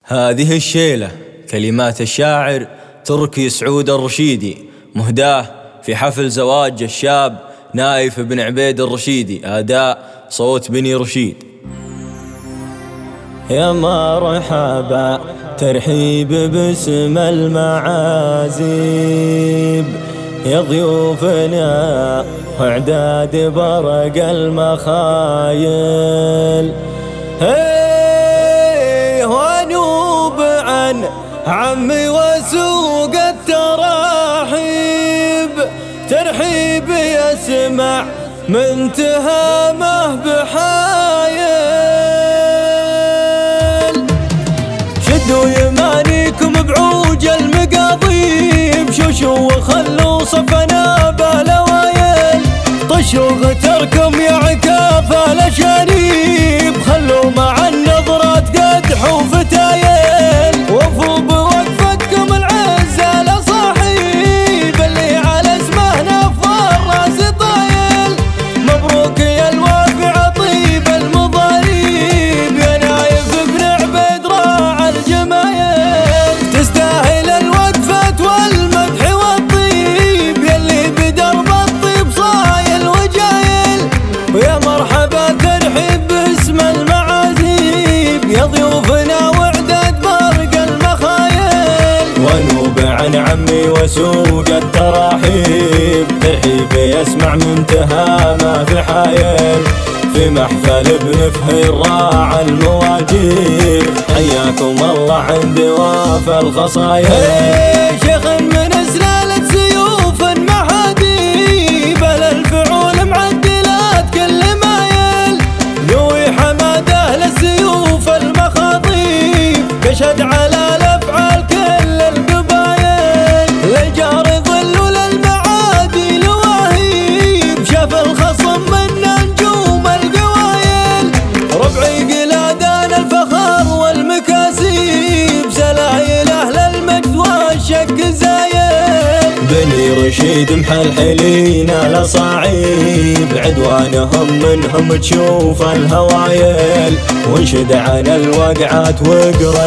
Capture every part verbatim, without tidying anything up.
هذه الشيلة كلمات الشاعر تركي سعود الرشيدي، مهداه في حفل زواج الشاب نايف بن عبيد الرشيدي، أداء صوت بني رشيد. يا مرحبا ترحيب باسم المعازيب، يا ضيوفنا واعداد برق المخايل. هيه ونوب عن عمي وسوق التراحيب، ترحيب يسمع من تهامه بحايل. شدوا يمانيكم بعوج المقاضيب، شوشوا وخلوا صفنا بالوايل. طشوا غتركم يا عكاف الاشانيب، خلوا مع النظرات قدح وفتايل. وفوا بوقفتكم العزة لصاحب، اللي على اسمه نفر راس طايل. مبروك يا الوافع طيب المضاريب، يا نايف بن عبيد راعى الجمايل. تستاهل الوقفة والمدح والطيب، يلي بدرب الطيب صايل وجايل. ويا مرحبا ترحيب باسم المعازيب، يا ضيوفنا واعداد برق المخايل. ونوب عن عمي وسوق التراحيب، ترحيب يسمع من تهامه في حايل. في محفل ابن فهير راعى المواجير، حياكم الله عند وافى الخصايل. شيخ من سلالة سيوف محاديب، الفعول معدلات كل مايل. ذوي حماده للسيوف المخاطيب، تشهد على الافعال كل القبايل. للجار ظل وللمعادي لواهيب، شاف الخصم من نجوم القوايل. ربعي قلادان الفخر والمكاسيب، سلايل اهل المجد والشك زايل. بني رشيد محلحلين لصاعيب، عدوانهم منهم تشوف الهوايل. وانشد عن الوقعات واقرا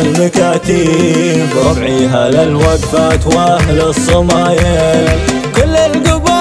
المكاتيب، ربعي هل الوقفات واهل الصمايل. كل القبائل